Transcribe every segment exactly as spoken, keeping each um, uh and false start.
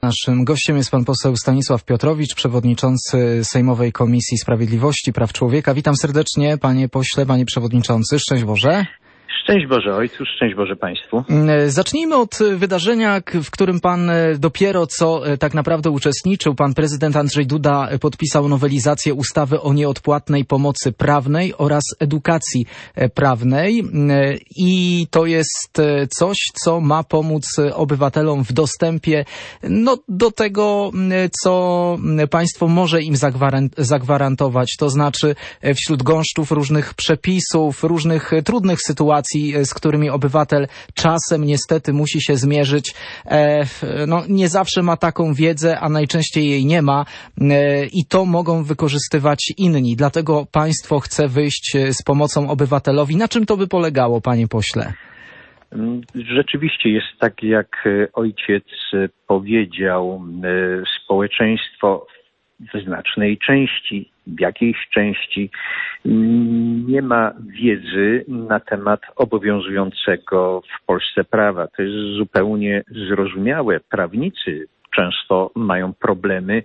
Naszym gościem jest pan poseł Stanisław Piotrowicz, przewodniczący Sejmowej Komisji Sprawiedliwości i Praw Człowieka. Witam serdecznie, panie pośle, panie przewodniczący. Szczęść Boże. Szczęść Boże Ojcu, szczęść Boże Państwu. Zacznijmy od wydarzenia, w którym pan dopiero co tak naprawdę uczestniczył. Pan prezydent Andrzej Duda podpisał nowelizację ustawy o nieodpłatnej pomocy prawnej oraz edukacji prawnej i to jest coś, co ma pomóc obywatelom w dostępie no, do tego, co państwo może im zagwarantować, to znaczy wśród gąszczów różnych przepisów, różnych trudnych sytuacji, z którymi obywatel czasem niestety musi się zmierzyć. No, nie zawsze ma taką wiedzę, a najczęściej jej nie ma i to mogą wykorzystywać inni. Dlatego państwo chce wyjść z pomocą obywatelowi. Na czym to by polegało, panie pośle? Rzeczywiście jest tak, jak ojciec powiedział, społeczeństwo w znacznej części, w jakiejś części nie ma wiedzy na temat obowiązującego w Polsce prawa. To jest zupełnie zrozumiałe. Prawnicy często mają problemy,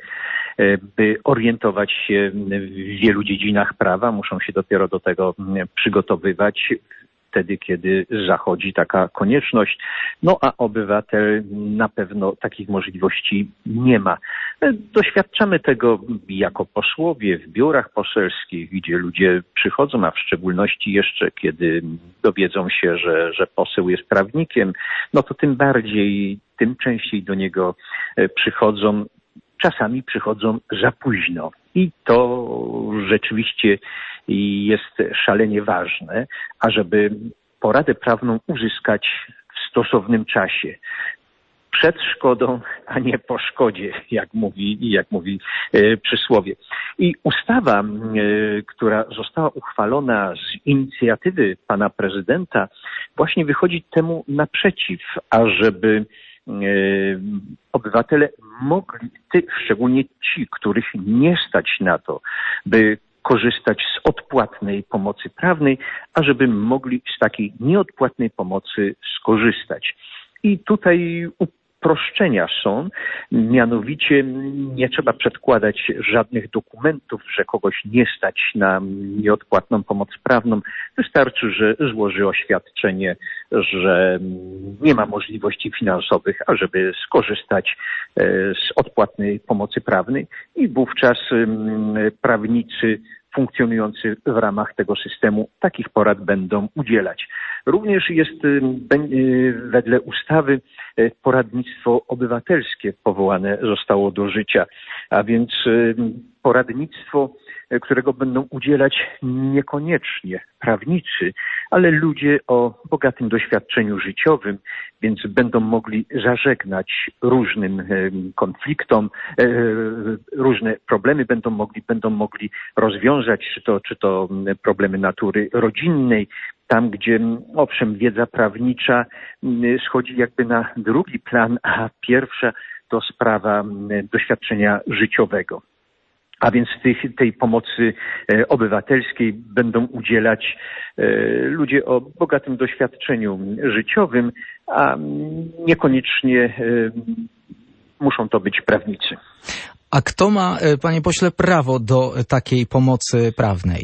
by orientować się w wielu dziedzinach prawa. Muszą się dopiero do tego przygotowywać wtedy, kiedy zachodzi taka konieczność. No a obywatel na pewno takich możliwości nie ma. Doświadczamy tego jako posłowie w biurach poselskich, gdzie ludzie przychodzą, a w szczególności jeszcze kiedy dowiedzą się, że, że poseł jest prawnikiem, no to tym bardziej, tym częściej do niego przychodzą. Czasami przychodzą za późno i to rzeczywiście jest szalenie ważne, ażeby poradę prawną uzyskać w stosownym czasie. Przed szkodą, a nie po szkodzie, jak mówi, jak mówi e, przysłowie. I ustawa, e, która została uchwalona z inicjatywy pana prezydenta, właśnie wychodzi temu naprzeciw, ażeby obywatele mogli, ty, szczególnie ci, których nie stać na to, by korzystać z odpłatnej pomocy prawnej, ażeby mogli z takiej nieodpłatnej pomocy skorzystać. I tutaj uproszczenia są, mianowicie nie trzeba przedkładać żadnych dokumentów, że kogoś nie stać na nieodpłatną pomoc prawną. Wystarczy, że złoży oświadczenie, że nie ma możliwości finansowych, ażeby skorzystać z odpłatnej pomocy prawnej i wówczas prawnicy funkcjonujący w ramach tego systemu takich porad będą udzielać. Również jest wedle ustawy poradnictwo obywatelskie powołane zostało do życia, a więc poradnictwo, którego będą udzielać niekoniecznie prawnicy, ale ludzie o bogatym doświadczeniu życiowym, więc będą mogli zażegnać różnym konfliktom, różne problemy będą mogli, będą mogli rozwiązać, czy to, czy to problemy natury rodzinnej, tam gdzie owszem wiedza prawnicza schodzi jakby na drugi plan, a pierwsza to sprawa doświadczenia życiowego. A więc tych, tej pomocy obywatelskiej będą udzielać ludzie o bogatym doświadczeniu życiowym, a niekoniecznie muszą to być prawnicy. A kto ma, panie pośle, prawo do takiej pomocy prawnej?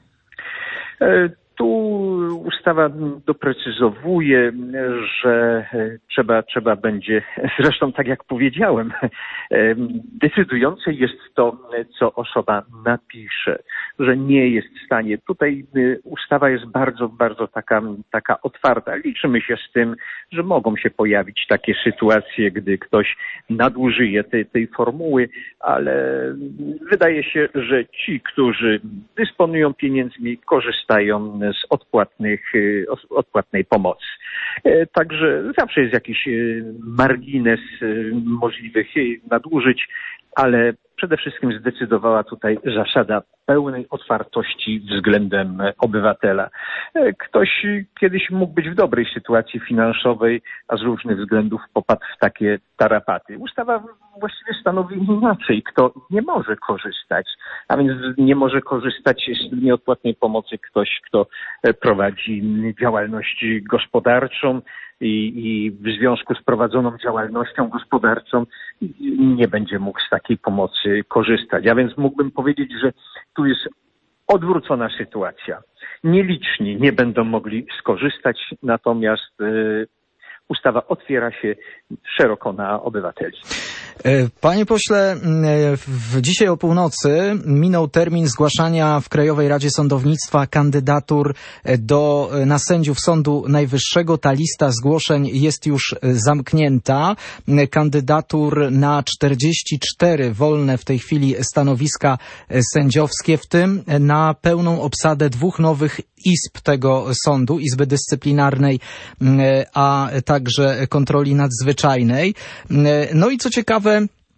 Tu ustawa doprecyzowuje, że trzeba, trzeba będzie, zresztą tak jak powiedziałem, decydujące jest to, co osoba napisze, że nie jest w stanie. Tutaj ustawa jest bardzo, bardzo taka, taka otwarta. Liczymy się z tym, że mogą się pojawić takie sytuacje, gdy ktoś nadużyje tej, tej formuły, ale wydaje się, że ci, którzy dysponują pieniędzmi, korzystają z odpłatnych, odpłatnej pomocy. Także zawsze jest jakiś margines możliwych nadużyć, ale przede wszystkim zdecydowała tutaj zasada pełnej otwartości względem obywatela. Ktoś kiedyś mógł być w dobrej sytuacji finansowej, a z różnych względów popadł w takie tarapaty. Ustawa właściwie stanowi inaczej, kto nie może korzystać, a więc nie może korzystać z nieodpłatnej pomocy ktoś, kto prowadzi działalność gospodarczą i, i w związku z prowadzoną działalnością gospodarczą nie będzie mógł z takiej pomocy korzystać. A więc mógłbym powiedzieć, że tu jest odwrócona sytuacja. Nieliczni nie będą mogli skorzystać, natomiast y, ustawa otwiera się szeroko na obywateli. Panie pośle, w, dzisiaj o północy minął termin zgłaszania w Krajowej Radzie Sądownictwa kandydatur do, na sędziów Sądu Najwyższego. Ta lista zgłoszeń jest już zamknięta. Kandydatur na czterdzieści cztery wolne w tej chwili stanowiska sędziowskie, w tym na pełną obsadę dwóch nowych izb tego sądu, Izby Dyscyplinarnej, a także Kontroli Nadzwyczajnej. No i co ciekawe,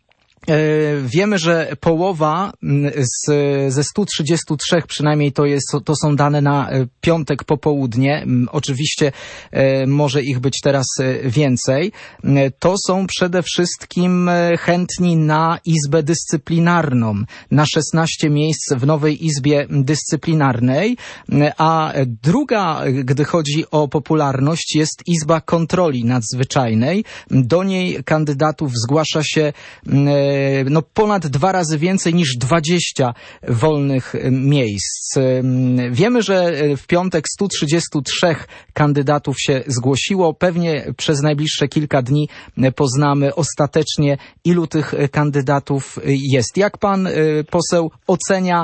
wiemy, że połowa z, ze stu trzydziestu trzech, przynajmniej to jest, to są dane na piątek popołudnie, oczywiście może ich być teraz więcej, to są przede wszystkim chętni na Izbę Dyscyplinarną, na szesnaście miejsc w nowej Izbie Dyscyplinarnej, a druga, gdy chodzi o popularność, jest Izba Kontroli Nadzwyczajnej. Do niej kandydatów zgłasza się no ponad dwa razy więcej niż dwadzieścia wolnych miejsc. Wiemy, że w piątek stu trzydziestu trzech kandydatów się zgłosiło. Pewnie przez najbliższe kilka dni poznamy ostatecznie, ilu tych kandydatów jest. Jak pan poseł ocenia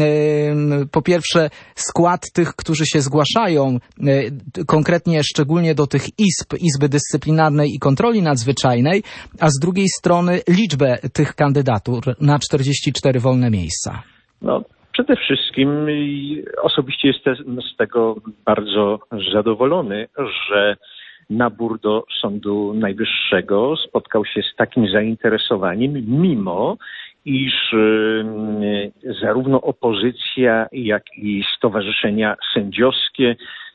po pierwsze skład tych, którzy się zgłaszają, konkretnie szczególnie do tych izb, Izby Dyscyplinarnej i Kontroli Nadzwyczajnej, a z drugiej strony liczbę tych kandydatur na czterdzieści cztery wolne miejsca? No, przede wszystkim osobiście jestem z tego bardzo zadowolony, że nabór do Sądu Najwyższego spotkał się z takim zainteresowaniem, mimo iż zarówno opozycja, jak i stowarzyszenia sędziowskie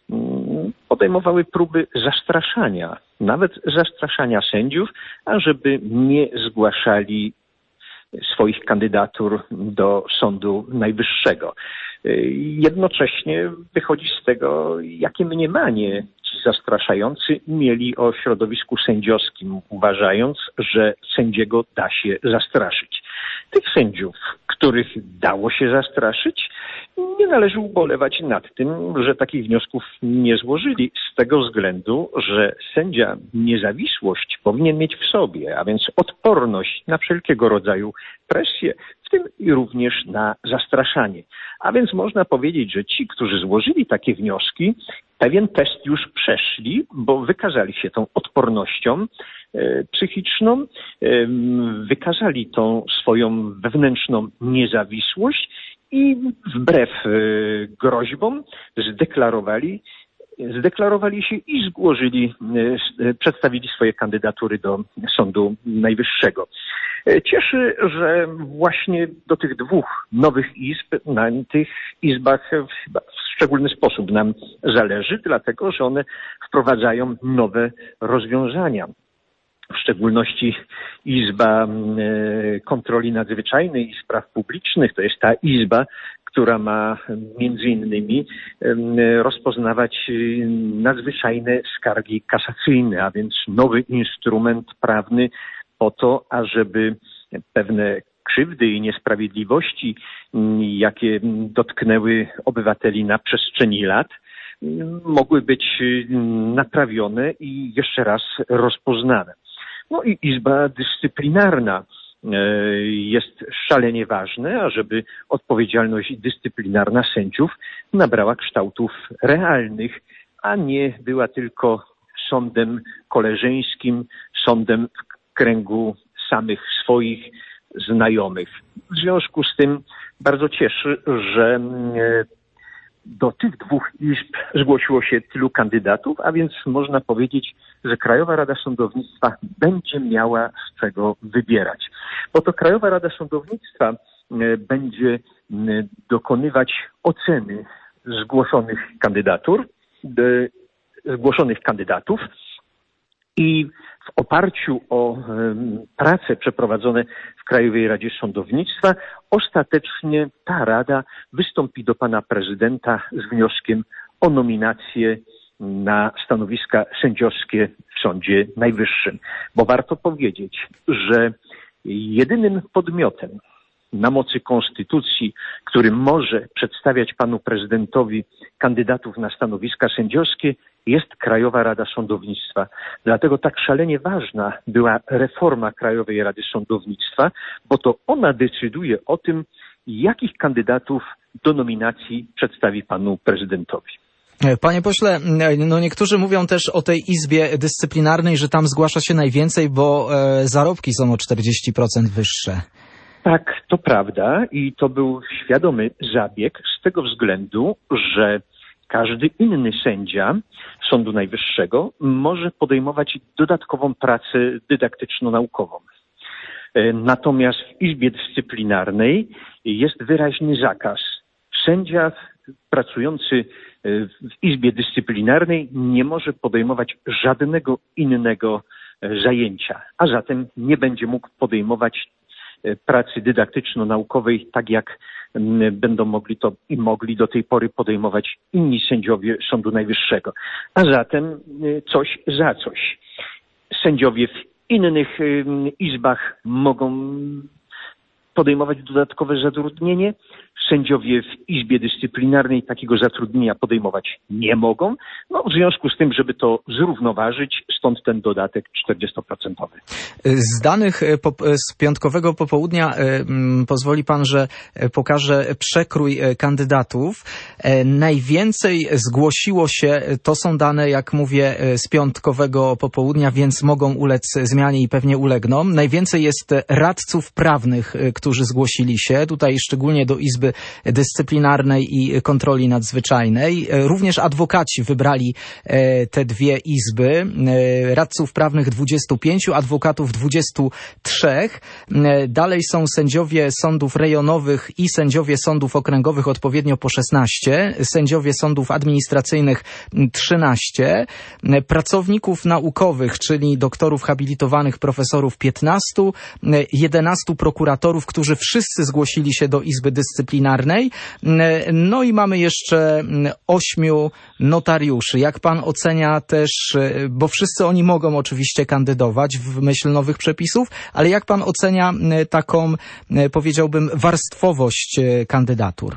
podejmowały próby zastraszania, nawet zastraszania sędziów, ażeby nie zgłaszali swoich kandydatur do Sądu Najwyższego. Jednocześnie wychodzi z tego, jakie mniemanie ci zastraszający mieli o środowisku sędziowskim, uważając, że sędziego da się zastraszyć. Tych sędziów, których dało się zastraszyć, nie należy ubolewać nad tym, że takich wniosków nie złożyli, z tego względu, że sędzia niezawisłość powinien mieć w sobie, a więc odporność na wszelkiego rodzaju presję, w tym i również na zastraszanie. A więc można powiedzieć, że ci, którzy złożyli takie wnioski, pewien test już przeszli, bo wykazali się tą odpornością e, psychiczną, e, wykazali tą swoją wewnętrzną niezawisłość i wbrew e, groźbom zdeklarowali, zdeklarowali się i złożyli, e, przedstawili swoje kandydatury do Sądu Najwyższego. Cieszy, że właśnie do tych dwóch nowych izb, na tych izbach chyba w szczególny sposób nam zależy, dlatego że one wprowadzają nowe rozwiązania. W szczególności Izba Kontroli Nadzwyczajnej i Spraw Publicznych to jest ta izba, która ma między innymi rozpoznawać nadzwyczajne skargi kasacyjne, a więc nowy instrument prawny po to, ażeby pewne krzywdy i niesprawiedliwości, jakie dotknęły obywateli na przestrzeni lat, mogły być naprawione i jeszcze raz rozpoznane. No i Izba Dyscyplinarna jest szalenie ważne, ażeby odpowiedzialność dyscyplinarna sędziów nabrała kształtów realnych, a nie była tylko sądem koleżeńskim, sądem w kręgu samych swoich znajomych. W związku z tym bardzo cieszy, że do tych dwóch izb zgłosiło się tylu kandydatów, a więc można powiedzieć, że Krajowa Rada Sądownictwa będzie miała z czego wybierać. Bo to Krajowa Rada Sądownictwa będzie dokonywać oceny zgłoszonych kandydatur, zgłoszonych kandydatów i w oparciu o prace przeprowadzone w Krajowej Radzie Sądownictwa ostatecznie ta rada wystąpi do pana prezydenta z wnioskiem o nominację na stanowiska sędziowskie w Sądzie Najwyższym. Bo warto powiedzieć, że jedynym podmiotem na mocy konstytucji, który może przedstawiać panu prezydentowi kandydatów na stanowiska sędziowskie, jest Krajowa Rada Sądownictwa. Dlatego tak szalenie ważna była reforma Krajowej Rady Sądownictwa, bo to ona decyduje o tym, jakich kandydatów do nominacji przedstawi panu prezydentowi. Panie pośle, no niektórzy mówią też o tej Izbie Dyscyplinarnej, że tam zgłasza się najwięcej, bo e, zarobki są o czterdzieści procent wyższe. Tak, to prawda i to był świadomy zabieg z tego względu, że każdy inny sędzia Sądu Najwyższego może podejmować dodatkową pracę dydaktyczno-naukową. Natomiast w Izbie Dyscyplinarnej jest wyraźny zakaz. Sędzia pracujący w Izbie Dyscyplinarnej nie może podejmować żadnego innego zajęcia, a zatem nie będzie mógł podejmować pracy dydaktyczno-naukowej, tak jak będą mogli to i mogli do tej pory podejmować inni sędziowie Sądu Najwyższego. A zatem coś za coś. Sędziowie w innych izbach mogą podejmować dodatkowe zatrudnienie. Sędziowie w Izbie Dyscyplinarnej takiego zatrudnienia podejmować nie mogą. No, w związku z tym, żeby to zrównoważyć, stąd ten dodatek czterdziestoprocentowy. Z danych z piątkowego popołudnia pozwoli pan, że pokażę przekrój kandydatów. Najwięcej zgłosiło się, to są dane, jak mówię, z piątkowego popołudnia, więc mogą ulec zmianie i pewnie ulegną. Najwięcej jest radców prawnych, którzy zgłosili się, tutaj szczególnie do Izby Dyscyplinarnej i Kontroli Nadzwyczajnej. Również adwokaci wybrali te dwie izby. Radców prawnych dwudziestu pięciu, adwokatów dwudziestu trzech. Dalej są sędziowie sądów rejonowych i sędziowie sądów okręgowych odpowiednio po szesnaście, sędziowie sądów administracyjnych trzynaście, pracowników naukowych, czyli doktorów habilitowanych, profesorów piętnastu, jedenastu prokuratorów, którzy wszyscy zgłosili się do Izby Dyscyplinarnej. No i mamy jeszcze ośmiu notariuszy. Jak pan ocenia też, bo wszyscy oni mogą oczywiście kandydować w myśl nowych przepisów, ale jak pan ocenia taką, powiedziałbym, warstwowość kandydatur?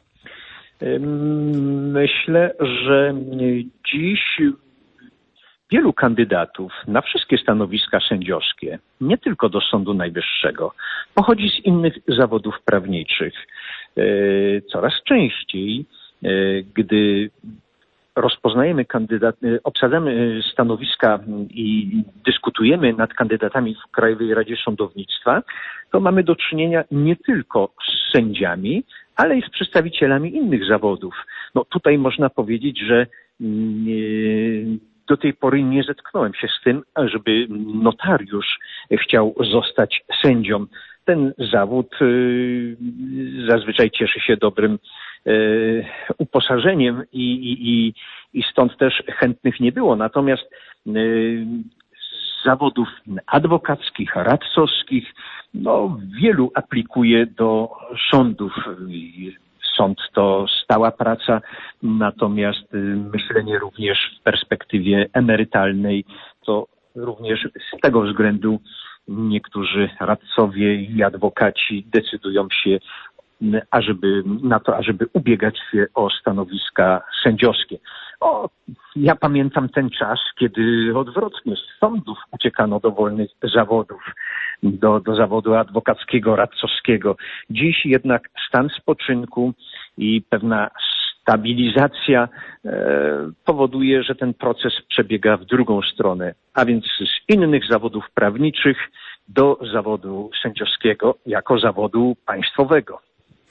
Myślę, że dziś wielu kandydatów na wszystkie stanowiska sędziowskie, nie tylko do Sądu Najwyższego, pochodzi z innych zawodów prawniczych. Coraz częściej, gdy rozpoznajemy kandydat, obsadzamy stanowiska i dyskutujemy nad kandydatami w Krajowej Radzie Sądownictwa, to mamy do czynienia nie tylko z sędziami, ale i z przedstawicielami innych zawodów. No tutaj można powiedzieć, że nie, do tej pory nie zetknąłem się z tym, żeby notariusz chciał zostać sędzią. Ten zawód y, zazwyczaj cieszy się dobrym y, uposażeniem i, i, i stąd też chętnych nie było. Natomiast y, z zawodów adwokackich, radcowskich, no wielu aplikuje do sądów. Sąd to stała praca, natomiast myślenie również w perspektywie emerytalnej, to również z tego względu niektórzy radcowie i adwokaci decydują się ażeby, na to, ażeby ubiegać się o stanowiska sędziowskie. O, ja pamiętam ten czas, kiedy odwrotnie z sądów uciekano do wolnych zawodów, do, do zawodu adwokackiego, radcowskiego. Dziś jednak stan spoczynku i pewna stabilizacja e, powoduje, że ten proces przebiega w drugą stronę, a więc z innych zawodów prawniczych do zawodu sędziowskiego jako zawodu państwowego.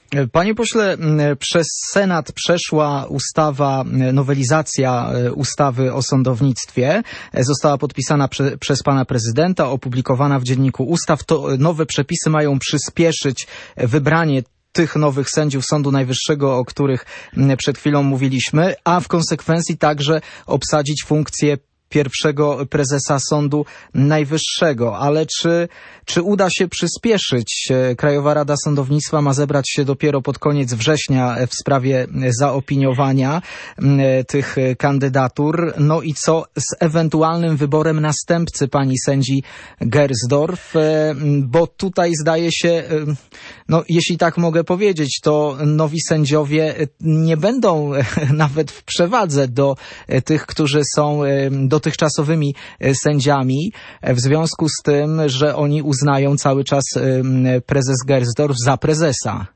Panie pośle, przez Senat przeszła ustawa, nowelizacja ustawy o sądownictwie. Została podpisana prze, przez pana prezydenta, opublikowana w Dzienniku Ustaw. To nowe przepisy mają przyspieszyć wybranie tych nowych sędziów Sądu Najwyższego, o których przed chwilą mówiliśmy, a w konsekwencji także obsadzić funkcję pierwszego prezesa Sądu Najwyższego. Ale czy, czy uda się przyspieszyć? Krajowa Rada Sądownictwa ma zebrać się dopiero pod koniec września w sprawie zaopiniowania tych kandydatur. No i co z ewentualnym wyborem następcy pani sędzi Gersdorf? Bo tutaj zdaje się, no jeśli tak mogę powiedzieć, to nowi sędziowie nie będą nawet w przewadze do tych, którzy są do dotychczasowymi sędziami, w związku z tym, że oni uznają cały czas prezes Gersdorf za prezesa.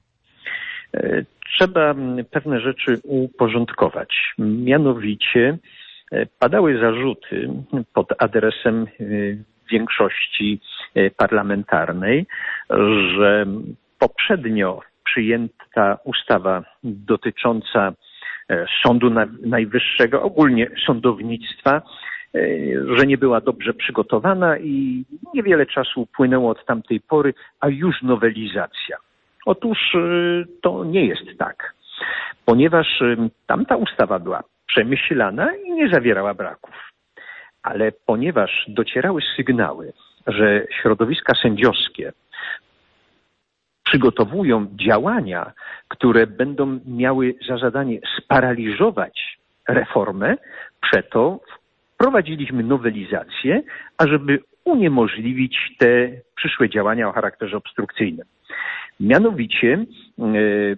Trzeba pewne rzeczy uporządkować. Mianowicie padały zarzuty pod adresem większości parlamentarnej, że poprzednio przyjęta ustawa dotycząca Sądu Najwyższego, ogólnie sądownictwa, że nie była dobrze przygotowana i niewiele czasu upłynęło od tamtej pory, a już nowelizacja. Otóż to nie jest tak, ponieważ tamta ustawa była przemyślana i nie zawierała braków. Ale ponieważ docierały sygnały, że środowiska sędziowskie przygotowują działania, które będą miały za zadanie sparaliżować reformę, przeto wprowadziliśmy nowelizację, ażeby uniemożliwić te przyszłe działania o charakterze obstrukcyjnym. Mianowicie yy,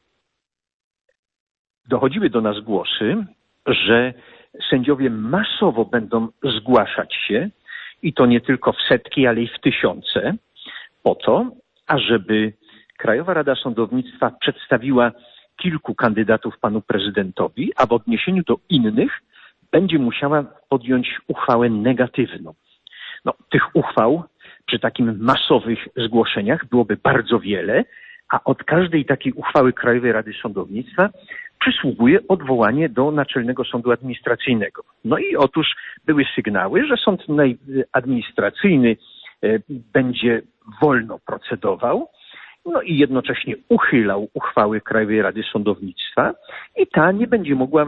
dochodziły do nas głosy, że sędziowie masowo będą zgłaszać się i to nie tylko w setki, ale i w tysiące, po to, ażeby Krajowa Rada Sądownictwa przedstawiła kilku kandydatów panu prezydentowi, a w odniesieniu do innych będzie musiała podjąć uchwałę negatywną. No, tych uchwał przy takim masowych zgłoszeniach byłoby bardzo wiele, a od każdej takiej uchwały Krajowej Rady Sądownictwa przysługuje odwołanie do Naczelnego Sądu Administracyjnego. No i otóż były sygnały, że Sąd Administracyjny będzie wolno procedował, no i jednocześnie uchylał uchwały Krajowej Rady Sądownictwa i ta nie będzie mogła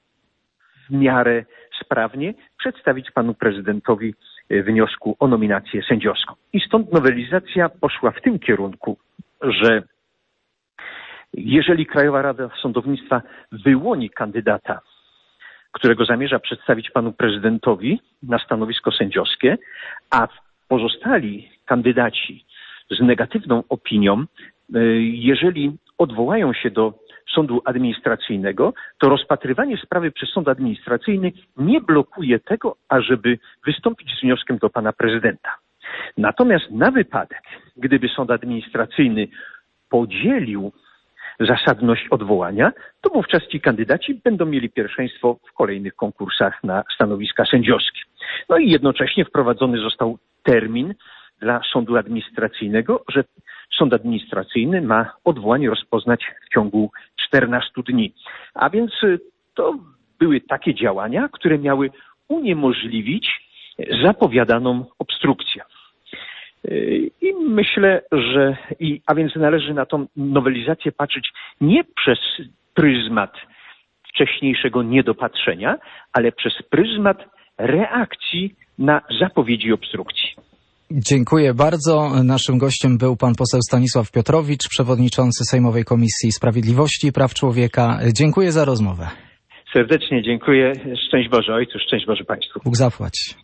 w miarę sprawnie przedstawić panu prezydentowi wniosku o nominację sędziowską. I stąd nowelizacja poszła w tym kierunku, że jeżeli Krajowa Rada Sądownictwa wyłoni kandydata, którego zamierza przedstawić panu prezydentowi na stanowisko sędziowskie, a pozostali kandydaci z negatywną opinią, jeżeli odwołają się do sądu administracyjnego, to rozpatrywanie sprawy przez sąd administracyjny nie blokuje tego, ażeby wystąpić z wnioskiem do pana prezydenta. Natomiast na wypadek, gdyby sąd administracyjny podzielił zasadność odwołania, to wówczas ci kandydaci będą mieli pierwszeństwo w kolejnych konkursach na stanowiska sędziowskie. No i jednocześnie wprowadzony został termin dla sądu administracyjnego, że sąd administracyjny ma odwołanie rozpoznać w ciągu czternastu dni. A więc to były takie działania, które miały uniemożliwić zapowiadaną obstrukcję. I myślę, że, i, a więc należy na tą nowelizację patrzeć nie przez pryzmat wcześniejszego niedopatrzenia, ale przez pryzmat reakcji na zapowiedzi obstrukcji. Dziękuję bardzo. Naszym gościem był pan poseł Stanisław Piotrowicz, przewodniczący Sejmowej Komisji Sprawiedliwości i Praw Człowieka. Dziękuję za rozmowę. Serdecznie dziękuję. Szczęść Boże Ojcu, szczęść Boże Państwu. Bóg zapłać.